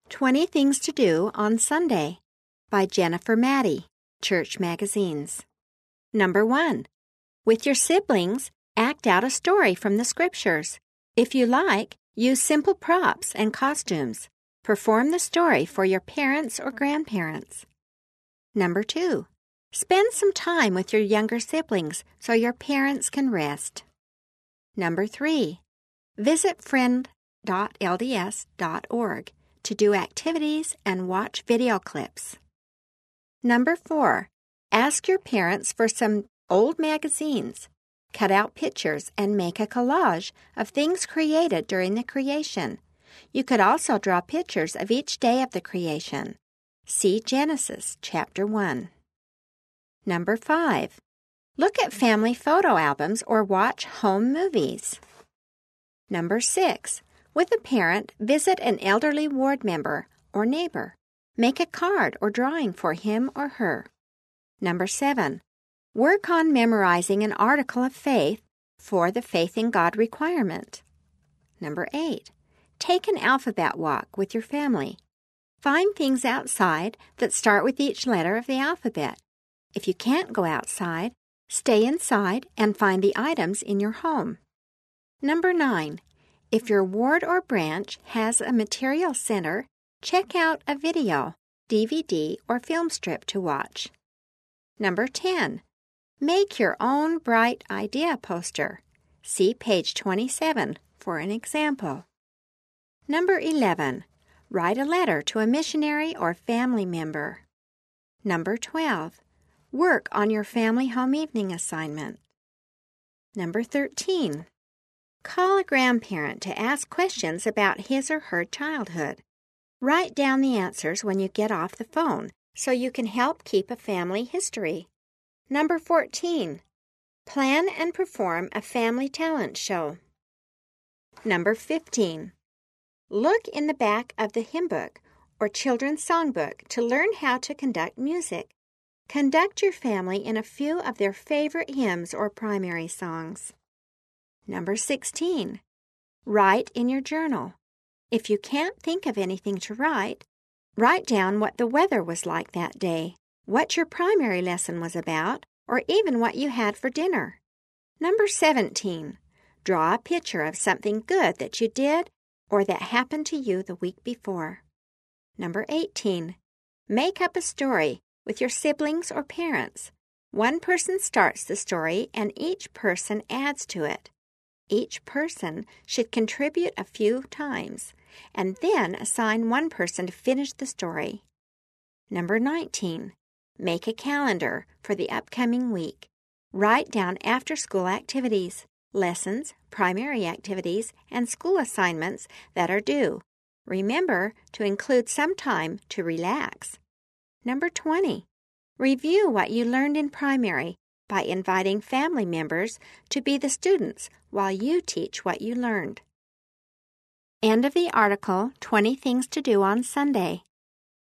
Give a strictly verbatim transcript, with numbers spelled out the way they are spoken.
twenty Things to Do on Sunday by Jennifer Maddie, Church Magazines. Number one, with your siblings, act out a story from the Scriptures. If you like, use simple props and costumes. Perform the story for your parents or grandparents. Number two, spend some time with your younger siblings so your parents can rest. Number three, visit friend dot L D S dot org to do activities and watch video clips. Number four, ask your parents for some old magazines. Cut out pictures and make a collage of things created during the creation. You could also draw pictures of each day of the creation. See Genesis chapter one. Number five, look at family photo albums or watch home movies. Number six, with a parent, visit an elderly ward member or neighbor. Make a card or drawing for him or her. Number seven, work on memorizing an article of faith for the Faith in God requirement. Number eight, take an alphabet walk with your family. Find things outside that start with each letter of the alphabet. If you can't go outside, stay inside and find the items in your home. Number nine, if your ward or branch has a material center, check out a video, D V D, or film strip to watch. Number ten, make your own bright idea poster. See page twenty-seven for an example. Number eleven, write a letter to a missionary or family member. Number twelve, work on your family home evening assignment. Number thirteen, call a grandparent to ask questions about his or her childhood. Write down the answers when you get off the phone so you can help keep a family history. Number fourteen, plan and perform a family talent show. Number fifteen, look in the back of the hymn book or children's songbook to learn how to conduct music. Conduct your family in a few of their favorite hymns or primary songs. Number sixteen, write in your journal. If you can't think of anything to write, write down what the weather was like that day, what your primary lesson was about, or even what you had for dinner. Number seventeen, draw a picture of something good that you did or that happened to you the week before. Number eighteen, make up a story with your siblings or parents. One person starts the story and each person adds to it. Each person should contribute a few times and then assign one person to finish the story. Number nineteen, make a calendar for the upcoming week. Write down after-school activities, lessons, primary activities, and school assignments that are due. Remember to include some time to relax. Number twenty, review what you learned in primary by inviting family members to be the students while you teach what you learned. End of the article, twenty Things to Do on Sunday.